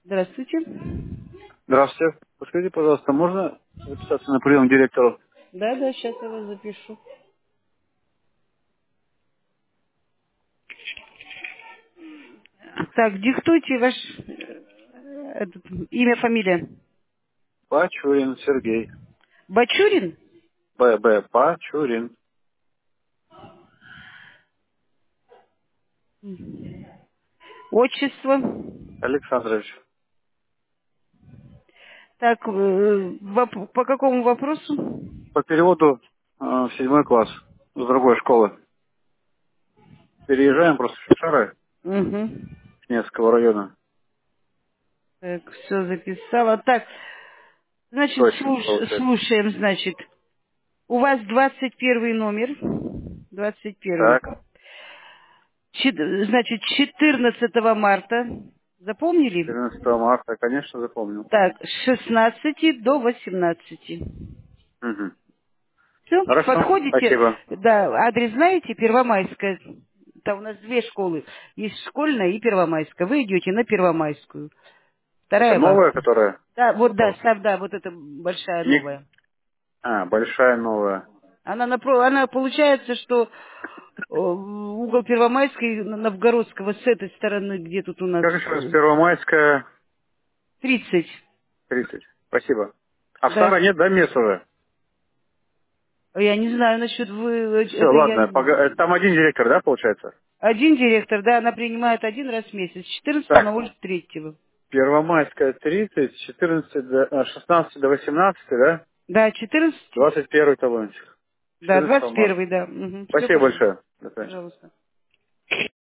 Здравствуйте. Здравствуйте. Подскажите, пожалуйста, можно записаться на прием к директору? Да, да, сейчас я вас запишу. Так, диктуйте ваш имя, фамилия. Пачурин Сергей. Бачурин? Б. Пачурин Отчество. Александрович. Так, по какому вопросу? По переводу в 7 класс с другой школы. Переезжаем просто в Шары, Угу. Невского района. Так, все записала. Так, значит, Точно, получается. слушаем, значит. У вас 21 номер. 21. Так, Значит, 14 марта. Запомнили? 14 марта, конечно, запомнил. Так, с 16 до 18. Угу. Все, Хорошо, подходите. спасибо. Да, адрес знаете, Первомайская. Там у нас две школы. Есть школьная и Первомайская. Вы идете на Первомайскую. Это Вторая вам. новая, которая Да, вот да, попала? да, вот это большая Ник- новая. большая новая. Она получается, что угол Первомайской и Новгородского с этой стороны, где тут у нас Как еще раз, Первомайская, 30. 30. Спасибо. А в Да. Сара нет, да, мест уже? Я не знаю насчет вы, Все, это я ладно. не... Там один директор, да, получается? Один директор, да, она принимает один раз в месяц, с 14 на Так, улицу 3. Первомайская 30, 14 16 до 18, да? Да, 14, 21 талончик. да, 14 двадцать марта. первый, да. Все, Спасибо большое. До свидания. пожалуйста.